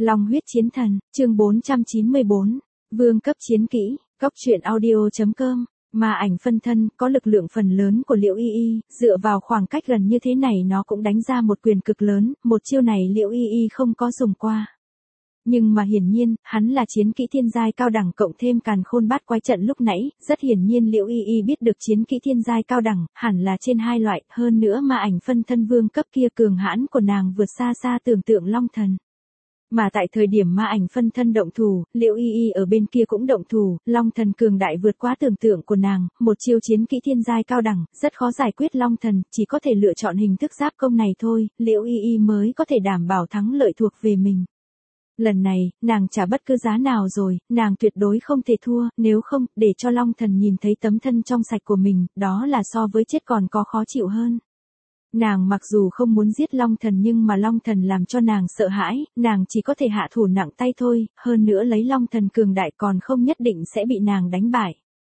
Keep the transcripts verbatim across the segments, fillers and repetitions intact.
Long huyết chiến thần, chương bốn trăm chín mươi bốn, vương cấp chiến kỹ, góc truyện audio chấm com. Mà ảnh phân thân, có lực lượng phần lớn của Liễu Y Y, dựa vào khoảng cách gần như thế này nó cũng đánh ra một quyền cực lớn, một chiêu này Liễu Y Y không có dùng qua. Nhưng mà hiển nhiên, hắn là chiến kỹ thiên giai cao đẳng cộng thêm càn khôn bát quái trận lúc nãy, rất hiển nhiên Liễu Y Y biết được chiến kỹ thiên giai cao đẳng, hẳn là trên hai loại, hơn nữa mà ảnh phân thân vương cấp kia cường hãn của nàng vượt xa xa tưởng tượng long thần. Mà tại thời điểm ma ảnh phân thân động thủ, Liễu Y Y ở bên kia cũng động thủ, long thần cường đại vượt quá tưởng tượng của nàng, một chiêu chiến kỹ thiên giai cao đẳng, rất khó giải quyết long thần, chỉ có thể lựa chọn hình thức giáp công này thôi, Liễu Y Y mới có thể đảm bảo thắng lợi thuộc về mình. Lần này, nàng trả bất cứ giá nào rồi, nàng tuyệt đối không thể thua, nếu không, để cho long thần nhìn thấy tấm thân trong sạch của mình, đó là so với chết còn có khó chịu hơn. Nàng mặc dù không muốn giết long thần nhưng mà long thần làm cho nàng sợ hãi, nàng chỉ có thể hạ thủ nặng tay thôi, hơn nữa lấy long thần cường đại còn không nhất định sẽ bị nàng đánh bại.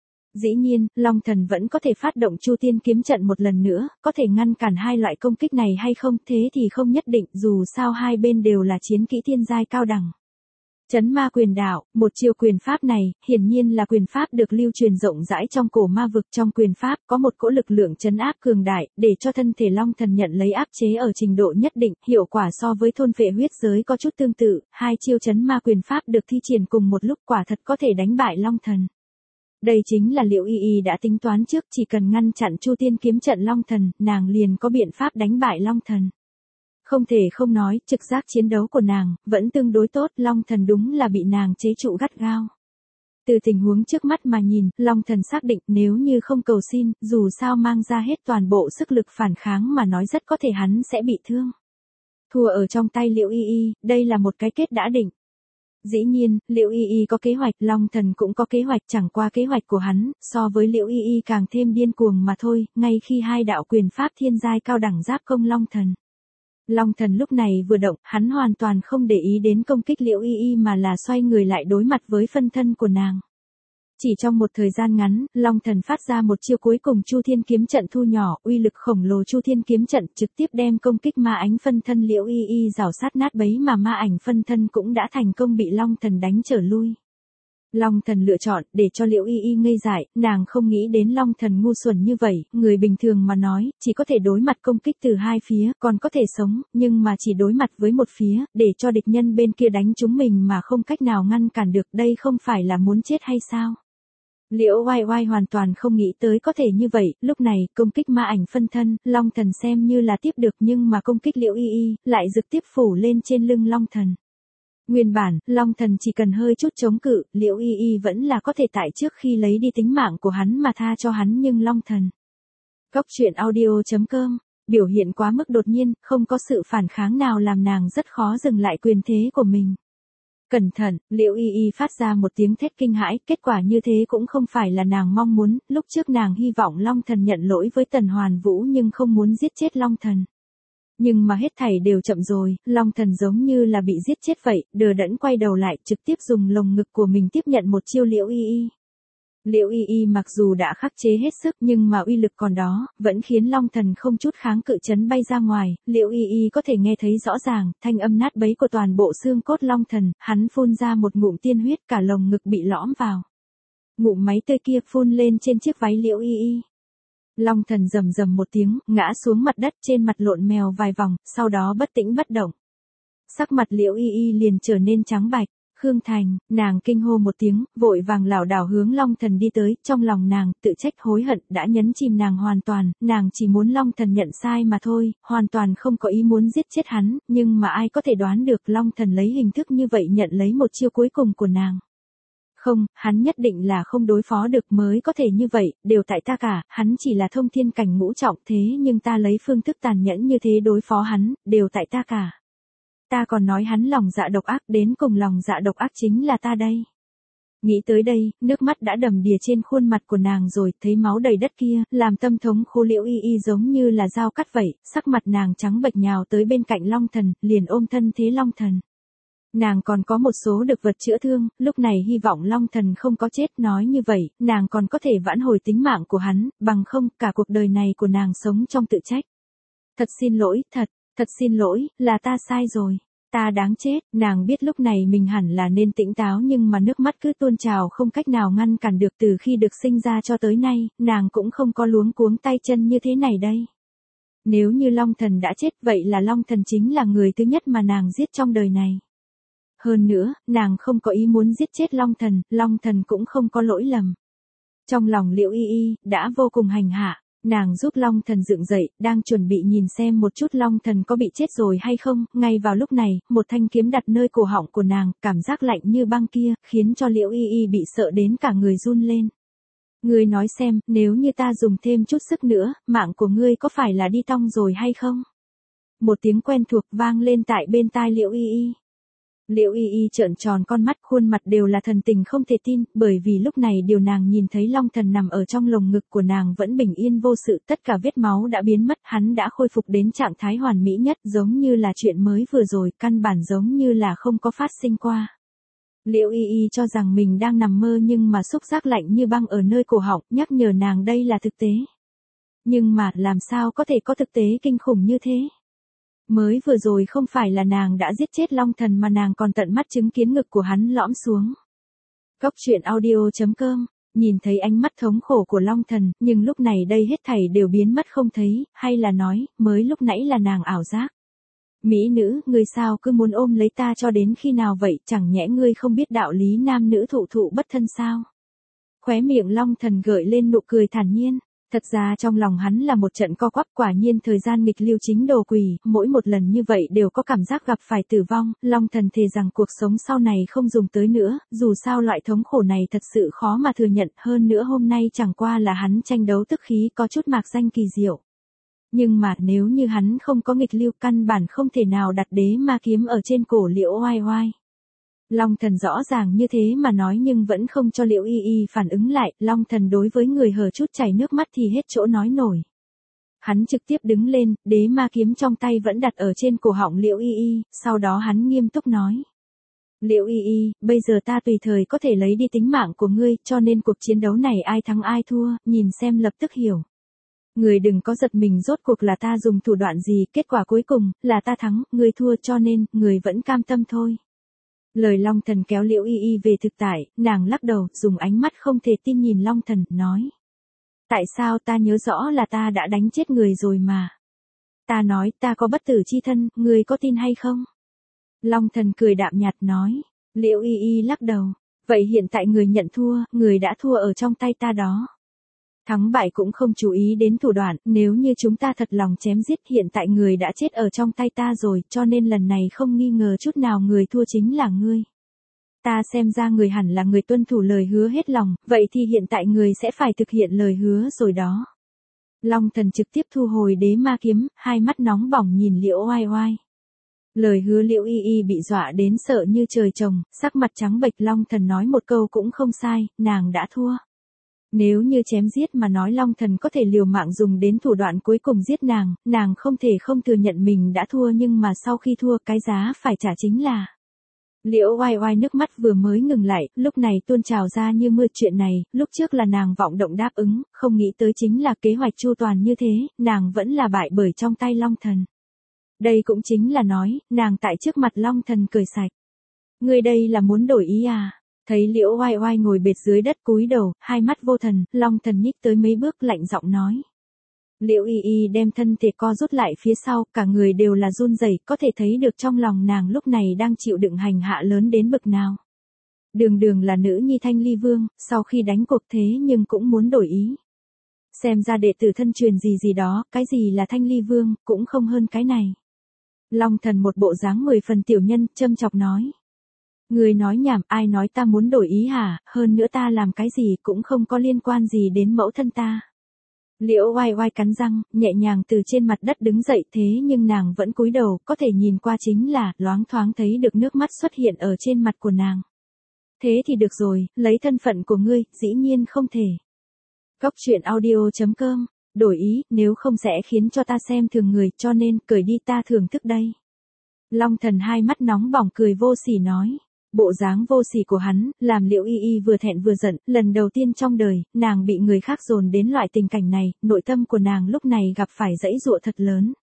Dĩ nhiên, long thần vẫn có thể phát động Chu Tiên kiếm trận một lần nữa, có thể ngăn cản hai loại công kích này hay không, thế thì không nhất định, dù sao hai bên đều là chiến kỹ thiên giai cao đẳng. Chấn ma quyền đạo, một chiêu quyền pháp này, hiển nhiên là quyền pháp được lưu truyền rộng rãi trong cổ ma vực. Trong quyền pháp có một cỗ lực lượng chấn áp cường đại, để cho thân thể long thần nhận lấy áp chế ở trình độ nhất định, hiệu quả so với thôn phệ huyết giới có chút tương tự, hai chiêu chấn ma quyền pháp được thi triển cùng một lúc quả thật có thể đánh bại long thần. Đây chính là Liễu Y Y đã tính toán trước, chỉ cần ngăn chặn Chu Tiên kiếm trận long thần, nàng liền có biện pháp đánh bại long thần. Không thể không nói, trực giác chiến đấu của nàng, vẫn tương đối tốt, long thần đúng là bị nàng chế trụ gắt gao. Từ tình huống trước mắt mà nhìn, long thần xác định nếu như không cầu xin, dù sao mang ra hết toàn bộ sức lực phản kháng mà nói rất có thể hắn sẽ bị thương. Thua ở trong tay Liễu Y Y, đây là một cái kết đã định. Dĩ nhiên, Liễu Y Y có kế hoạch, long thần cũng có kế hoạch, chẳng qua kế hoạch của hắn, so với Liễu Y Y càng thêm điên cuồng mà thôi, ngay khi hai đạo quyền pháp thiên giai cao đẳng giáp công long thần. Long thần lúc này vừa động, hắn hoàn toàn không để ý đến công kích Liễu Y Y mà là xoay người lại đối mặt với phân thân của nàng. Chỉ trong một thời gian ngắn, long thần phát ra một chiêu cuối cùng Chu Thiên kiếm trận thu nhỏ, uy lực khổng lồ Chu Thiên kiếm trận trực tiếp đem công kích ma ánh phân thân Liễu Y Y rào sát nát bấy mà ma ảnh phân thân cũng đã thành công bị long thần đánh trở lui. Long thần lựa chọn, để cho Liễu Y Y ngây dại, nàng không nghĩ đến long thần ngu xuẩn như vậy, người bình thường mà nói, chỉ có thể đối mặt công kích từ hai phía, còn có thể sống, nhưng mà chỉ đối mặt với một phía, để cho địch nhân bên kia đánh chúng mình mà không cách nào ngăn cản được, đây không phải là muốn chết hay sao? Liễu Oai Oai hoàn toàn không nghĩ tới có thể như vậy, lúc này, công kích ma ảnh phân thân, long thần xem như là tiếp được nhưng mà công kích Liễu Y Y, lại trực tiếp phủ lên trên lưng long thần. Nguyên bản, long thần chỉ cần hơi chút chống cự, Liễu Y Y vẫn là có thể tại trước khi lấy đi tính mạng của hắn mà tha cho hắn nhưng long thần. Góc truyện audio chấm com, biểu hiện quá mức đột nhiên, không có sự phản kháng nào làm nàng rất khó dừng lại quyền thế của mình. Cẩn thận, Liễu Y Y phát ra một tiếng thét kinh hãi, kết quả như thế cũng không phải là nàng mong muốn, lúc trước nàng hy vọng long thần nhận lỗi với Tần Hoàn Vũ nhưng không muốn giết chết long thần. Nhưng mà hết thảy đều chậm rồi, long thần giống như là bị giết chết vậy, đờ đẫn quay đầu lại, trực tiếp dùng lồng ngực của mình tiếp nhận một chiêu Liễu Y Y. Liễu Y Y mặc dù đã khắc chế hết sức nhưng mà uy lực còn đó, vẫn khiến long thần không chút kháng cự chấn bay ra ngoài, Liễu Y Y có thể nghe thấy rõ ràng, thanh âm nát bấy của toàn bộ xương cốt long thần, hắn phun ra một ngụm tiên huyết cả lồng ngực bị lõm vào. Ngụm máy tươi kia phun lên trên chiếc váy Liễu Y Y. Long thần rầm rầm một tiếng, ngã xuống mặt đất trên mặt lộn mèo vài vòng, sau đó bất tĩnh bất động. Sắc mặt Liễu Y Y liền trở nên trắng bạch. Khương Thành, nàng kinh hô một tiếng, vội vàng lảo đảo hướng long thần đi tới, trong lòng nàng, tự trách hối hận, đã nhấn chìm nàng hoàn toàn, nàng chỉ muốn long thần nhận sai mà thôi, hoàn toàn không có ý muốn giết chết hắn, nhưng mà ai có thể đoán được long thần lấy hình thức như vậy nhận lấy một chiêu cuối cùng của nàng. Không, hắn nhất định là không đối phó được mới có thể như vậy, đều tại ta cả, hắn chỉ là thông thiên cảnh ngũ trọng thế nhưng ta lấy phương thức tàn nhẫn như thế đối phó hắn, đều tại ta cả. Ta còn nói hắn lòng dạ độc ác, đến cùng lòng dạ độc ác chính là ta đây. Nghĩ tới đây, nước mắt đã đầm đìa trên khuôn mặt của nàng rồi, thấy máu đầy đất kia, làm tâm thống khô Liễu Y Y giống như là dao cắt vậy, sắc mặt nàng trắng bệch nhào tới bên cạnh long thần, liền ôm thân thế long thần. Nàng còn có một số được vật chữa thương, lúc này hy vọng long thần không có chết, nói như vậy, nàng còn có thể vãn hồi tính mạng của hắn, bằng không, cả cuộc đời này của nàng sống trong tự trách. Thật xin lỗi, thật, thật xin lỗi, là ta sai rồi. Ta đáng chết, nàng biết lúc này mình hẳn là nên tỉnh táo nhưng mà nước mắt cứ tuôn trào không cách nào ngăn cản được. Từ khi được sinh ra cho tới nay, nàng cũng không có luống cuống tay chân như thế này đây. Nếu như Long Thần đã chết vậy là Long Thần chính là người thứ nhất mà nàng giết trong đời này. Hơn nữa, nàng không có ý muốn giết chết Long Thần, Long Thần cũng không có lỗi lầm. Trong lòng Liễu Y Y, đã vô cùng hành hạ, nàng giúp Long Thần dựng dậy, đang chuẩn bị nhìn xem một chút Long Thần có bị chết rồi hay không, ngay vào lúc này, một thanh kiếm đặt nơi cổ họng của nàng, cảm giác lạnh như băng kia, khiến cho Liễu Y Y bị sợ đến cả người run lên. Ngươi nói xem, nếu như ta dùng thêm chút sức nữa, mạng của ngươi có phải là đi tong rồi hay không? Một tiếng quen thuộc vang lên tại bên tai Liễu Y Y. Liễu Y Y trợn tròn con mắt, khuôn mặt đều là thần tình không thể tin, bởi vì lúc này điều nàng nhìn thấy Long Thần nằm ở trong lồng ngực của nàng vẫn bình yên vô sự, tất cả vết máu đã biến mất, hắn đã khôi phục đến trạng thái hoàn mỹ nhất, giống như là chuyện mới vừa rồi, căn bản giống như là không có phát sinh qua. Liễu Y Y cho rằng mình đang nằm mơ nhưng mà xúc giác lạnh như băng ở nơi cổ họng, nhắc nhở nàng đây là thực tế. Nhưng mà, làm sao có thể có thực tế kinh khủng như thế? Mới vừa rồi không phải là nàng đã giết chết Long Thần mà nàng còn tận mắt chứng kiến ngực của hắn lõm xuống. Cốc truyện audio chấm com, nhìn thấy ánh mắt thống khổ của Long Thần, nhưng lúc này đây hết thảy đều biến mất không thấy, hay là nói, mới lúc nãy là nàng ảo giác. Mỹ nữ, ngươi sao cứ muốn ôm lấy ta cho đến khi nào vậy, chẳng nhẽ ngươi không biết đạo lý nam nữ thụ thụ bất thân sao? Khóe miệng Long Thần gợi lên nụ cười thản nhiên. Thật ra trong lòng hắn là một trận co quắp, quả nhiên thời gian nghịch lưu chính đồ quỷ, mỗi một lần như vậy đều có cảm giác gặp phải tử vong, Long Thần thề rằng cuộc sống sau này không dùng tới nữa, dù sao loại thống khổ này thật sự khó mà thừa nhận, hơn nữa hôm nay chẳng qua là hắn tranh đấu tức khí có chút mạc danh kỳ diệu. Nhưng mà nếu như hắn không có nghịch lưu căn bản không thể nào đặt đế ma kiếm ở trên cổ Liễu Oai Oai. Long Thần rõ ràng như thế mà nói nhưng vẫn không cho Liễu Y Y phản ứng lại, Long Thần đối với người hờ chút chảy nước mắt thì hết chỗ nói nổi. Hắn trực tiếp đứng lên, đế ma kiếm trong tay vẫn đặt ở trên cổ họng Liễu Y Y, sau đó hắn nghiêm túc nói. Liễu Y Y, bây giờ ta tùy thời có thể lấy đi tính mạng của ngươi, cho nên cuộc chiến đấu này ai thắng ai thua, nhìn xem lập tức hiểu. Người đừng có giật mình, rốt cuộc là ta dùng thủ đoạn gì, kết quả cuối cùng, là ta thắng, người thua, cho nên, người vẫn cam tâm thôi. Lời Long Thần kéo Liễu Y Y về thực tại, nàng lắc đầu, dùng ánh mắt không thể tin nhìn Long Thần, nói. Tại sao ta nhớ rõ là ta đã đánh chết người rồi mà. Ta nói ta có bất tử chi thân, người có tin hay không? Long Thần cười đạm nhạt nói. Liễu Y Y lắc đầu. Vậy hiện tại người nhận thua, người đã thua ở trong tay ta đó. Thắng bại cũng không chú ý đến thủ đoạn, nếu như chúng ta thật lòng chém giết hiện tại người đã chết ở trong tay ta rồi, cho nên lần này không nghi ngờ chút nào người thua chính là ngươi. Ta xem ra người hẳn là người tuân thủ lời hứa hết lòng, vậy thì hiện tại người sẽ phải thực hiện lời hứa rồi đó. Long Thần trực tiếp thu hồi đế ma kiếm, hai mắt nóng bỏng nhìn Liễu Oai Oai. Lời hứa Liễu Y Y bị dọa đến sợ như trời trồng, sắc mặt trắng bệch. Long Thần nói một câu cũng không sai, nàng đã thua. Nếu như chém giết mà nói Long Thần có thể liều mạng dùng đến thủ đoạn cuối cùng giết nàng, nàng không thể không thừa nhận mình đã thua, nhưng mà sau khi thua cái giá phải trả chính là. Liễu Oai Oai nước mắt vừa mới ngừng lại, lúc này tuôn trào ra như mưa. Chuyện này, lúc trước là nàng vọng động đáp ứng, không nghĩ tới chính là kế hoạch chu toàn như thế, nàng vẫn là bại bởi trong tay Long Thần. Đây cũng chính là nói, nàng tại trước mặt Long Thần cười sạch. Ngươi đây là muốn đổi ý à? Thấy Liễu Oai Oai ngồi bệt dưới đất cúi đầu, hai mắt vô thần, Long Thần nhích tới mấy bước lạnh giọng nói. Liễu Y Y đem thân thể co rút lại phía sau, cả người đều là run rẩy, có thể thấy được trong lòng nàng lúc này đang chịu đựng hành hạ lớn đến bực nào. Đường đường là nữ nhi Thanh Ly Vương, sau khi đánh cuộc thế nhưng cũng muốn đổi ý. Xem ra đệ tử thân truyền gì gì đó, cái gì là Thanh Ly Vương, cũng không hơn cái này. Long Thần một bộ dáng mười phần tiểu nhân, châm chọc nói. Người nói nhảm, ai nói ta muốn đổi ý hả, hơn nữa ta làm cái gì cũng không có liên quan gì đến mẫu thân ta. Liễu Oai Oai cắn răng, nhẹ nhàng từ trên mặt đất đứng dậy, thế nhưng nàng vẫn cúi đầu, có thể nhìn qua chính là, loáng thoáng thấy được nước mắt xuất hiện ở trên mặt của nàng. Thế thì được rồi, lấy thân phận của ngươi, dĩ nhiên không thể. Cốc truyện audio chấm com, đổi ý, nếu không sẽ khiến cho ta xem thường người, cho nên, cởi đi ta thưởng thức đây. Long Thần hai mắt nóng bỏng cười vô sỉ nói. Bộ dáng vô sỉ của hắn, làm Liễu Y Y vừa thẹn vừa giận, lần đầu tiên trong đời, nàng bị người khác dồn đến loại tình cảnh này, nội tâm của nàng lúc này gặp phải dãy dụa thật lớn.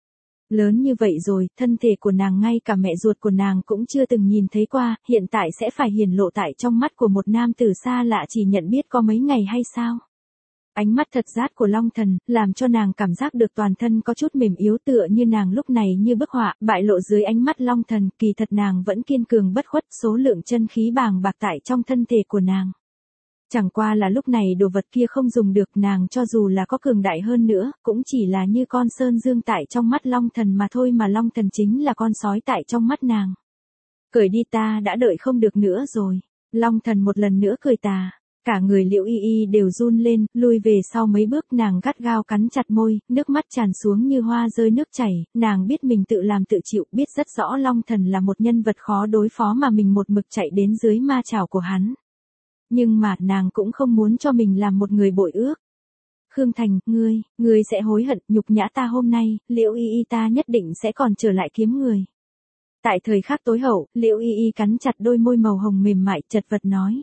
Lớn như vậy rồi, thân thể của nàng ngay cả mẹ ruột của nàng cũng chưa từng nhìn thấy qua, hiện tại sẽ phải hiển lộ tại trong mắt của một nam tử xa lạ chỉ nhận biết có mấy ngày hay sao? Ánh mắt thật rát của Long Thần, làm cho nàng cảm giác được toàn thân có chút mềm yếu tựa như nàng lúc này như bức họa, bại lộ dưới ánh mắt Long Thần, kỳ thật nàng vẫn kiên cường bất khuất, số lượng chân khí bàng bạc tại trong thân thể của nàng. Chẳng qua là lúc này đồ vật kia không dùng được, nàng cho dù là có cường đại hơn nữa, cũng chỉ là như con sơn dương tại trong mắt Long Thần mà thôi, mà Long Thần chính là con sói tại trong mắt nàng. Cởi đi, ta đã đợi không được nữa rồi. Long Thần một lần nữa cười tà. Cả người Liễu Y Y đều run lên, lùi về sau mấy bước, nàng gắt gao cắn chặt môi, nước mắt tràn xuống như hoa rơi nước chảy, nàng biết mình tự làm tự chịu, biết rất rõ Long Thần là một nhân vật khó đối phó mà mình một mực chạy đến dưới ma chảo của hắn. Nhưng mà nàng cũng không muốn cho mình làm một người bội ước. Khương Thành, ngươi, ngươi sẽ hối hận, nhục nhã ta hôm nay, Liễu Y Y ta nhất định sẽ còn trở lại kiếm người. Tại thời khắc tối hậu, Liễu Y Y cắn chặt đôi môi màu hồng mềm mại, chật vật nói.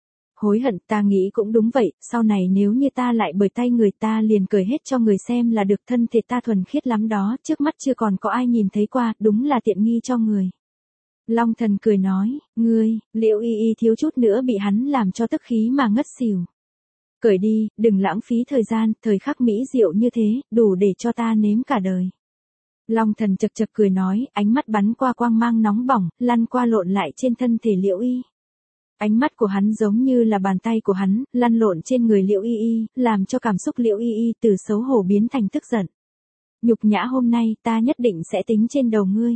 Hối hận, ta nghĩ cũng đúng vậy, sau này nếu như ta lại bởi tay người ta liền cởi hết cho người xem là được, thân thể ta thuần khiết lắm đó, trước mắt chưa còn có ai nhìn thấy qua, đúng là tiện nghi cho người. Long Thần cười nói, ngươi, Liễu Y Y thiếu chút nữa bị hắn làm cho tức khí mà ngất xỉu. Cởi đi, đừng lãng phí thời gian, thời khắc mỹ diệu như thế, đủ để cho ta nếm cả đời. Long Thần chật chật cười nói, ánh mắt bắn qua quang mang nóng bỏng, lăn qua lộn lại trên thân thể Liễu Y. Ánh mắt của hắn giống như là bàn tay của hắn, lăn lộn trên người Liễu Y Y, làm cho cảm xúc Liễu Y Y từ xấu hổ biến thành tức giận. Nhục nhã hôm nay, ta nhất định sẽ tính trên đầu ngươi.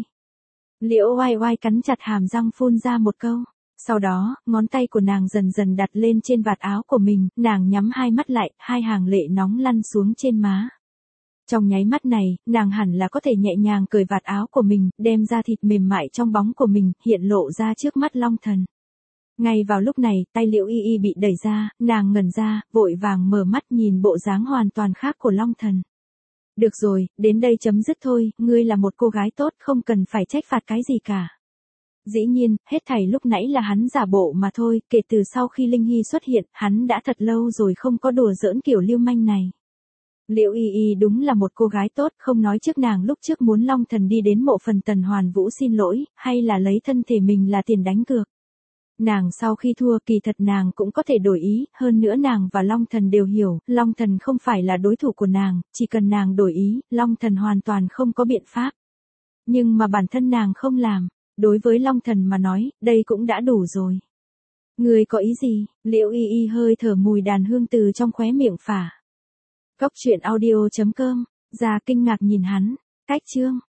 Liễu Oai Oai cắn chặt hàm răng phun ra một câu. Sau đó, ngón tay của nàng dần dần đặt lên trên vạt áo của mình, nàng nhắm hai mắt lại, hai hàng lệ nóng lăn xuống trên má. Trong nháy mắt này, nàng hẳn là có thể nhẹ nhàng cởi vạt áo của mình, đem ra thịt mềm mại trong bóng của mình, hiện lộ ra trước mắt Long Thần. Ngay vào lúc này, tay Liễu Y Y bị đẩy ra, nàng ngẩn ra, vội vàng mở mắt nhìn bộ dáng hoàn toàn khác của Long Thần. Được rồi, đến đây chấm dứt thôi, ngươi là một cô gái tốt, không cần phải trách phạt cái gì cả. Dĩ nhiên, hết thảy lúc nãy là hắn giả bộ mà thôi, kể từ sau khi Linh Hy xuất hiện, hắn đã thật lâu rồi không có đùa giỡn kiểu lưu manh này. Liễu Y Y đúng là một cô gái tốt, không nói trước nàng lúc trước muốn Long Thần đi đến mộ phần Tần Hoàn Vũ xin lỗi, hay là lấy thân thể mình là tiền đánh cược. Nàng sau khi thua kỳ thật nàng cũng có thể đổi ý, hơn nữa nàng và Long Thần đều hiểu, Long Thần không phải là đối thủ của nàng, chỉ cần nàng đổi ý, Long Thần hoàn toàn không có biện pháp. Nhưng mà bản thân nàng không làm, đối với Long Thần mà nói, đây cũng đã đủ rồi. Người có ý gì? Liễu Y Y hơi thở mùi đàn hương từ trong khóe miệng phả. Cốc truyện audio chấm com, ra kinh ngạc nhìn hắn, cách chương.